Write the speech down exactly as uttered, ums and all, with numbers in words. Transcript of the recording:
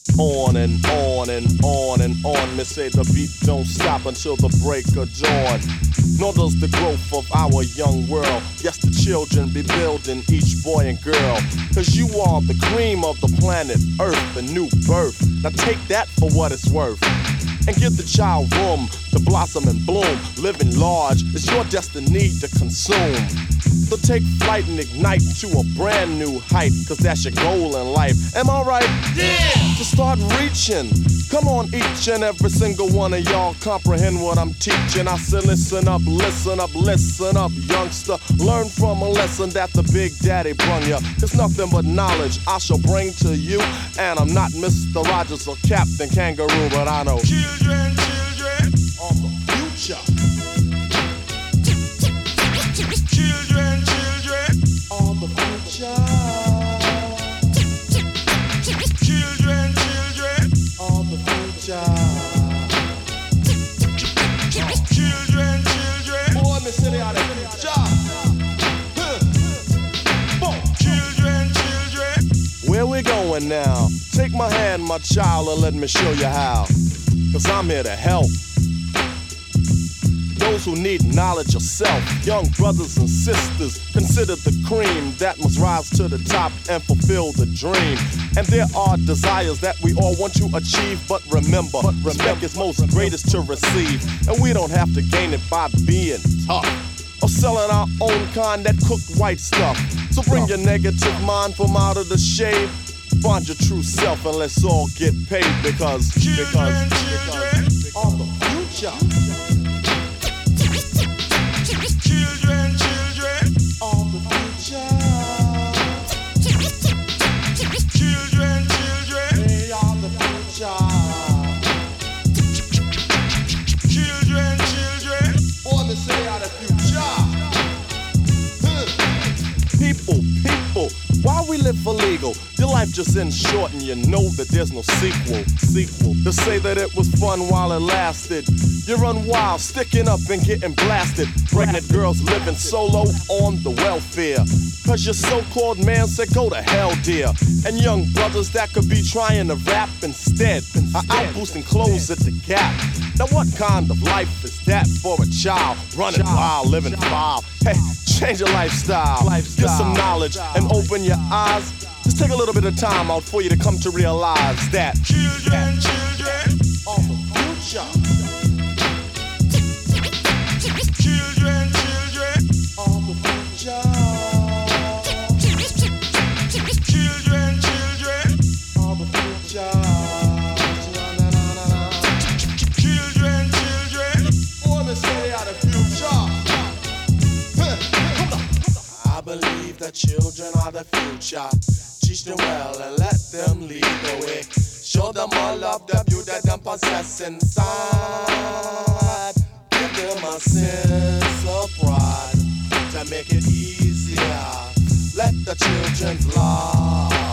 On and on and on and on. Me say the beat don't stop until the break of dawn. Nor does the growth of our young world. Yes, the children be building each boy and girl. Cause you are the cream of the planet Earth, the new birth. Now take that for what it's worth. And give the child room to blossom and bloom. Living large is your destiny to consume. So take flight and ignite to a brand new height. Cause that's your goal in life. Am I right? Yeah! To start reaching. Come on, each and every single one of y'all comprehend what I'm teaching. I say listen up, listen up, listen up, youngster. Learn from a lesson that the Big Daddy brung ya. It's nothing but knowledge I shall bring to you. And I'm not Mister Rogers or Captain Kangaroo, but I know children, children of the future. Children, children Of the future. Children, children Of the future. Children, children Boy, me say they are the future. Children, children Where we going now? Take my hand, my child, and let me show you how. Cause I'm here to help those who need knowledge of self. Young brothers and sisters, consider the cream that must rise to the top and fulfill the dream. And there are desires that we all want to achieve, but remember, but respect is most greatest to receive. And we don't have to gain it by being tough or selling our own kind that cook white stuff. So bring your negative mind from out of the shade. Find your true self and let's all get paid because, children, because, children because of the future. Children, children Of the future. Children, children They are the future. Children, children Boy, me say they are the future. Huh. People, people, why we live for legal? Your life just ends short and you know that there's no sequel. Sequel. To say that it was fun while it lasted. You run wild, sticking up and getting blasted. Pregnant girls living solo on the welfare. Cause your so-called man said go to hell, dear. And young brothers that could be trying to rap instead are out boosting clothes at the Gap. Now what kind of life is that for a child? Running wild, living foul. Hey, change your lifestyle. Get some knowledge and open your eyes. Just take a little bit of time out for you to come to realize that children, children of the future. Children, children Of the future. Children, children Of the future. Children, children Boy, me say they are the future. I believe that children are the future. Teach them well and let them lead the way. Show them all love, the beauty that them possess inside. Give them a sense of pride to make it easier. Let the children's love